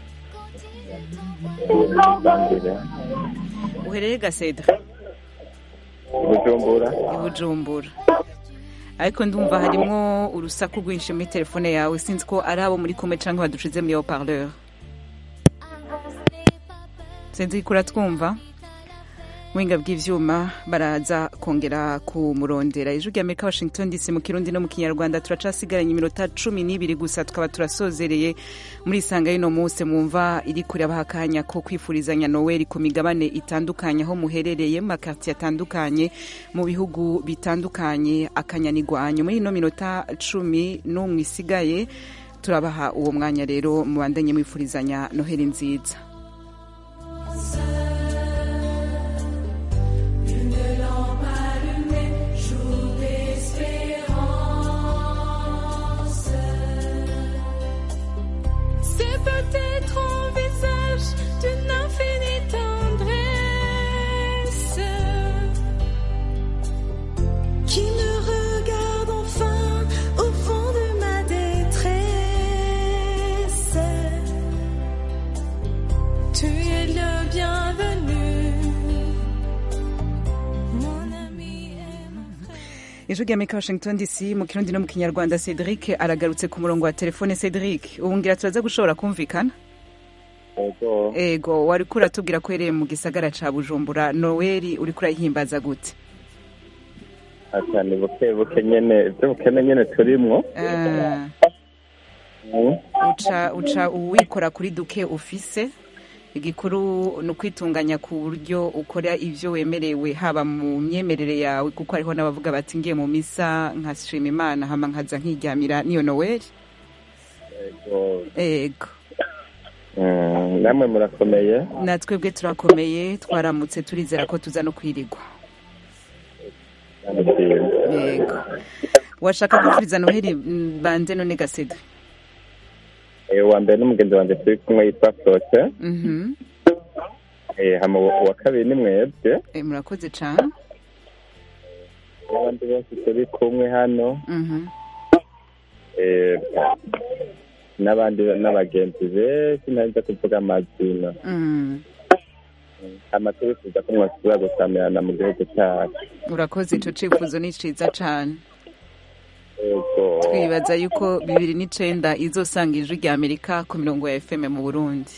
Uhereye ga Cedric? Bujumbura. Bujumbura. Ariko ndumva harimo urusaku rwinshi muri telefone yawe sinzi ko ari abo muri kumwe canke badushize mu haut-parleur. Sinzi ko uratwumva? muhinga bw'ivyuma baraza kongera kumurondera. Ijwi rya Amerika Washington D C mu Kirundi no mu Kinyarwanda turacasigaranye iminota cumi n'ibiri gusa tukaba turasozereye muri isanga y'ino munsi mwumva iri kuri abahakanya ko kwifurizanya Noel ku migabane itandukanye aho muherereye mu makartier atandukanye mu bihugu bitandukanye akanyanigwanyo. Muri ino minota cumi n'umwe isigaye turabaha uwo mwanya rero mubandanye mwifurizanya Noheli nziza. C'est peut-être au visage d'une infinie tendresse qui me regarde enfin au fond de ma détresse. Tu es le bienvenu, mon ami. Ijwi rya Amerika Washington D C mu Kirundi no mu Kinyarwanda. Cedric aragarutse ku murongo wa telefone. Cedric, ubungira turaza gushobora kumvikana? Ego. Ego, wari kura tubwira ko ereye mu gisagara ca Bujumbura. Noel uri kurayihimbaza gute? Atani buke buke nyene, byo bukene nyene turimwo. Eh. Uca uca uwikora kuri duke ufise. Igikuru no kwitunganya ku buryo ukora ivyo wemerewe haba mu myemerere yawe kuko hariho n'abavuga bati ngiye mu misa nkashima Imana hama nkaza nkiryamira niyo Noel. Ego. Ego. Mm, namwe murakomeye. Natwebwe turakomeye twaramutse turizera ko tuza no kwirigwa. Ego. Washaka kwifuriza Noheli bande none gasede? Eh wa mbere n'umugenzi wanje turi kumwe yitwa Prote. Mhm. Eh hama wa kabiri ni mwebwe. Eh murakoze cyane. Abandi bose turi kumwe hano. Mhm. Eh n'abandi n'abagenzi benshi narinda kuvuga amazina. Mhm. Amaturi kuza ko mwasubira gusamirana mu gihugu cyacu. Urakoze ico cifuzo ni ciza cyane. Ego. Twibaza yuko bibiri n'icenda izosanga ijwi rya Amerika ku mirongo ya F M mu Burundi.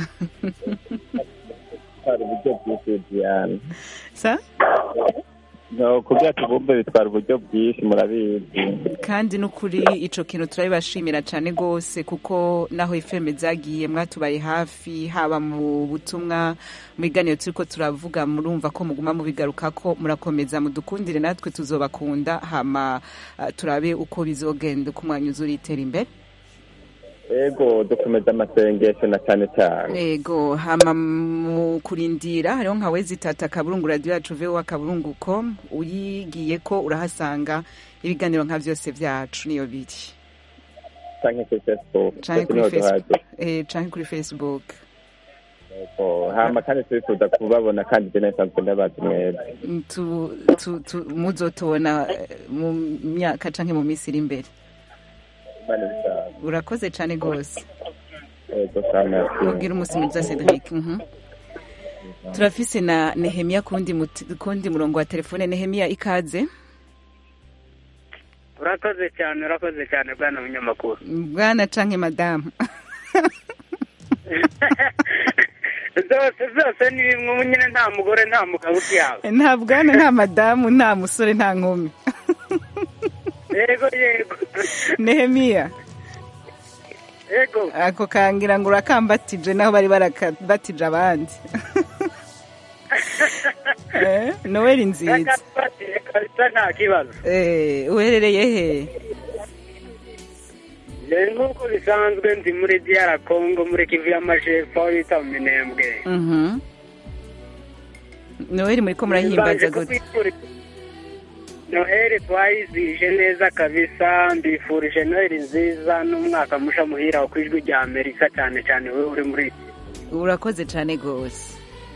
Hari uburyo bwinshi Diane. Sa? No, kugira tubumbe bitwara uburyo bwinshi murabizi. Kandi n'ukuri ico kintu turabibashimira cyane gose kuko naho F M zagiye mwatubaye hafi haba mu butumwa mu biganiro turiko turavuga murumva ko muguma mu bigaruka ko murakomeza mudukundire natwe tuzobakunda hama uh, turabe uko bizogenda uko umwanya uzuritera imbere. Ego dukomeza amasengesho na cyane cyane. Ego hama mu kurindira hariho nka wezi tata kaburungu radio yacu V O A kaburungu dot com uyigiye ko urahasanga ibiganiro nka vyose vyacu niyo biri. Canke kuri Facebook. Canke kuri Facebook. Eh canke kuri Facebook. Ego hama kandi twifuza kubabona kandi je nasanzwe ndabazi mwebwe. Tu tu, tu muzotona mu myaka canke mu misiri imbere. Urakoze cyane gose. Ego sana. Mugira umusimiriza Cedric. Mhm. Turafise na Nehemia kundi kundi murongo wa telefone. Nehemia ikaze. Urakoze cyane, urakoze cyane bwana munyamakuru. Bwana canke madame. Zose zose ni bimwe nyine nta mugore nta mugabo yawe. Nta bwana nta madamu nta musore nta nkumi. Yego yego. Nehemia. Yego. Ako kangira ngo urakambatije naho bari barakabatije abandi. Eh, Noel nziza. Akabatije kabisa nta kibazo. Eh, uherereye he? Nk'uko bisanzwe ndi muri D R Congo muri Kivu y'Amajepfo bita Minembwe. Mhm. Noel muri ko murahimbaza gute? Noheli twayizije neza kabisa, mbifurije Noheli nziza n'umwaka musha muhira ku ijwi rya Amerika cyane cyane wewe uri muri. Urakoze cyane gose.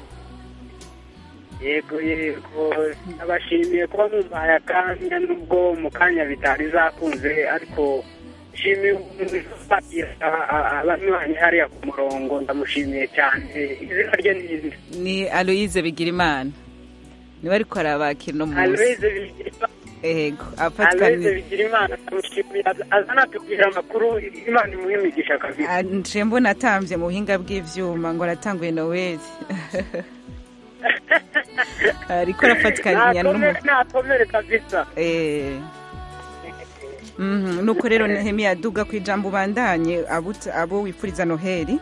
Yego yego abashimiye kuba mubaye akanya nubwo mu kanya bitari zakunze ariko shimiye abanywanyi hariya ku murongo ndamushimiye cyane. Izina rye ni ni Aloise Bigirimana. Ni bari ko arabakira no munsi. Aloise Bigirimana. Ego afatkanye. Aloise Bigirimana ndamushimiye azana tubwira amakuru Imana imuhimigisha kabisa. Nje mbona atambye mu buhinga bw'ivyuma ngo aratanguye Noel. ariko arafatikanya n'umuntu natomere kabisa eh mhm nuko rero Nehemia duga ku ijambo bandanye abo wifuriza Noheli.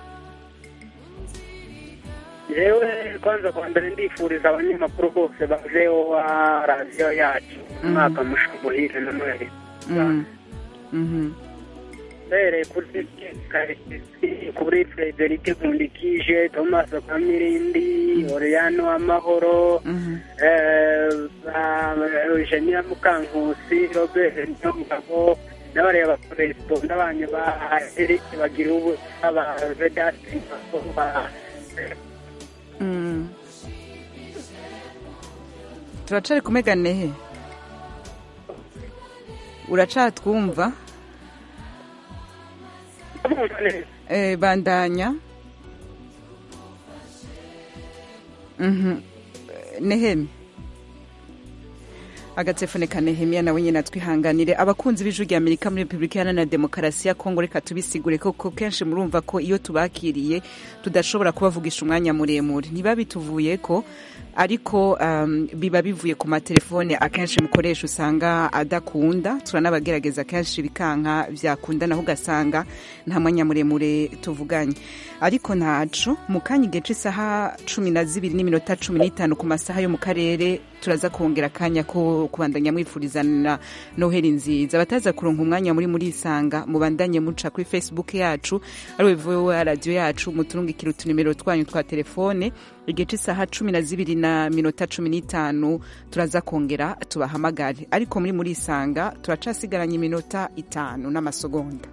Yewe kwanza kwa mbere ndifuriza abanyamakuru bose baveho wa radio yacu mwaka mushamuhire na Noheli. Mhm. Bere kuri kuri Frederic Nkundikije, Thomas Kamirindi, Oriano Amahoro, eh Eugenia Mukankusi, Robert Ntomugabo, n'abari abakorespo n'abanye ba Eric bagira ubu aba Vedasti ba Mm. Turacari kumegane he? Uracatwumva? Eh bandanya. Mhm. Nehemi. Agatsefone ka Nehemia nawe nyine natwihanganire abakunzi b'ijwi rya Amerika muri Republika Iharanira Demokarasi ya Kongo. Reka tubisigure ko kenshi murumva ko iyo tubakiriye tudashobora kubavugisha umwanya muremure, ntibabituvuye ko ariko um, biba bivuye ku matelefone akenshi mukoresha usanga adakunda, turanabagerageza kenshi bikanka vyakunda naho ugasanga nta mwanya muremure tuvuganye, ariko ntaco mukanya igihe c'isaha cumi na zibiri n'iminota cumi n'itanu ku masaha yo mu karere turaza kongera akanya ko kubandanya mwifurizana Noheli nziza. Bataza kuronka umwanya muri muri isanga mubandanye muca kuri Facebook yacu ari we radio yacu muturungikira utunimero twanyu twa telefone igihe c'isaha cumi na zibiri na minota cumi n'itanu turaza kongera tubahamagare, ariko muri muri isanga turacasigaranye iminota itanu n'amasegonda.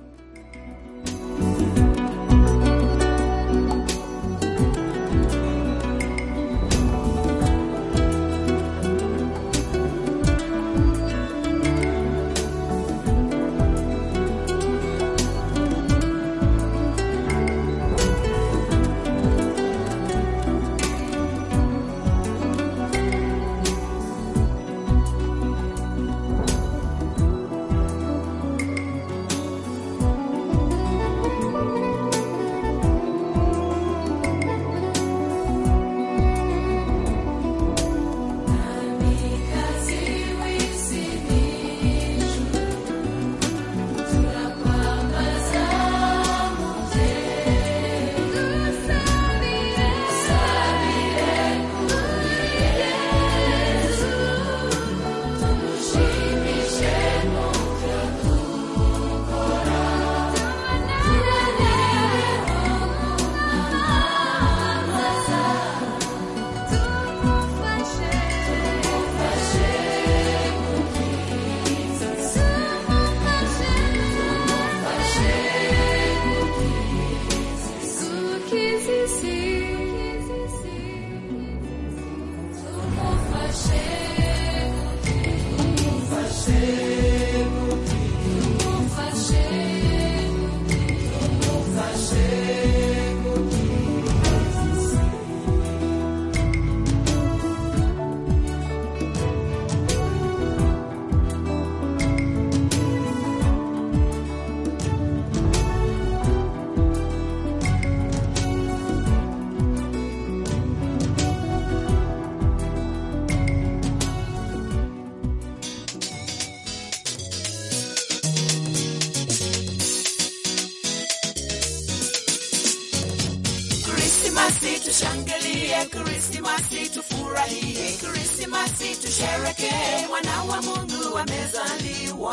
Krismasi tushangilie, Krismasi tufurahie, Krismasi tusherekee, mwana wa Mungu amezaliwa.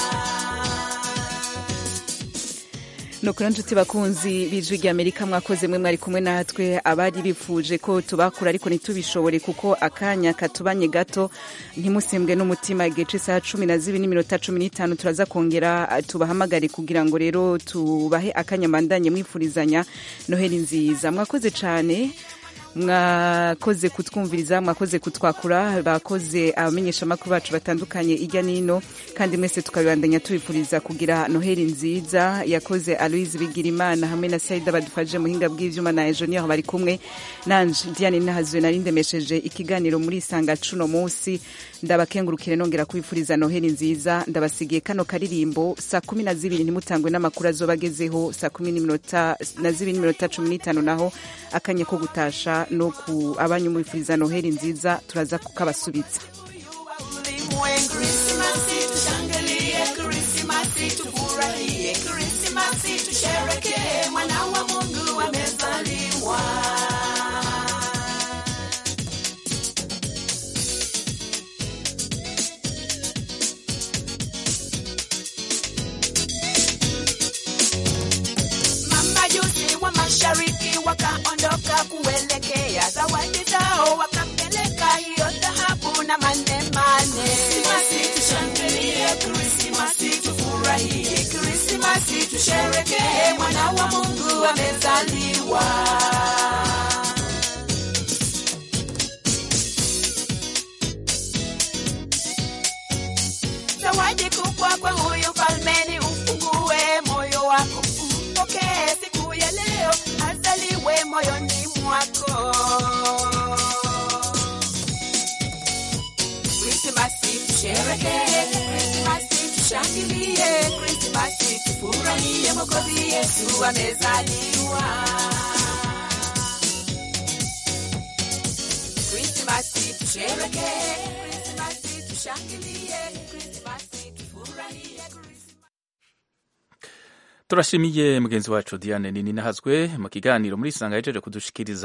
Nukuri nshuti bakunzi b'ijwi rya Amerika mwakoze mwe mwari kumwe natwe, abari bifuje ko tubakura ariko ntitubishobore kuko akanya katubanye gato, ntimusembwe n'umutima. Igihe c'isaha cumi na zibiri n'iminota cumi n'itanu turaza kongera tubahamagare kugira ngo rero tubahe akanya mbandanye mwifurizanya Noheli nziza. Mwakoze cane, mwakoze kutwumviriza, mwakoze kutwakura, bakoze abamenyesha makuru bacu batandukanye irya nino, kandi mwese tukabandanya tubifuriza kugira Noheli nziza. Yakoze Aloise Bigirimana hamwe na Saida badufaje muhinga bw'ivyuma na Engineer bari kumwe nanje Diane Nahazwe narindemesheje ikiganiro muri Sanga cuno munsi. Ndabakengurukire nongera kubifuriza Noheli nziza, ndabasigiye kano karirimbo saa kumi na zibiri ntimutangwe n'amakuru azobagezeho saa kumi n'iminota na zibiri n'iminota cumi n'itanu naho akanye ko gutasha no ku abanyu mwifuriza noheli nziza turaza kukabasubiza. Krismasi tushangilie, Krismasi tufurahie, Krismasi tusherekee, mwana wa Mungu amezaliwa. Mamajusi wa mashariki wakaondoka kuelekea zawadi zao, wakampeleka hiyo dhahabu na manemane. Krismasi tushangilie, Krismasi tufurahie, Krismasi tusherekee, mwana wa Mungu amezaliwa. Zawadi kubwa kwa huyu mfalme, ufungue moyo wako, upokee siku ya leo, azaliwe moyoni mwako. Krismasi tusherekee, Krismasi tushangilie, Krismasi tufurahie, Mwokozi Yesu amezaliwa. Krismasi tusherekee, Krismasi tushangilie, Krismasi tufurahie. turashimiye mugenzi wacu Diane Nini nahazwe mu kiganiro muri Sanga yejeje kudushikiriza